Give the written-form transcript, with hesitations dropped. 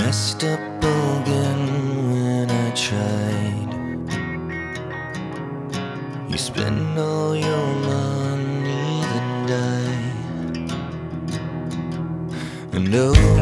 messed up again when I tried. You spend all your money, then die. And oh,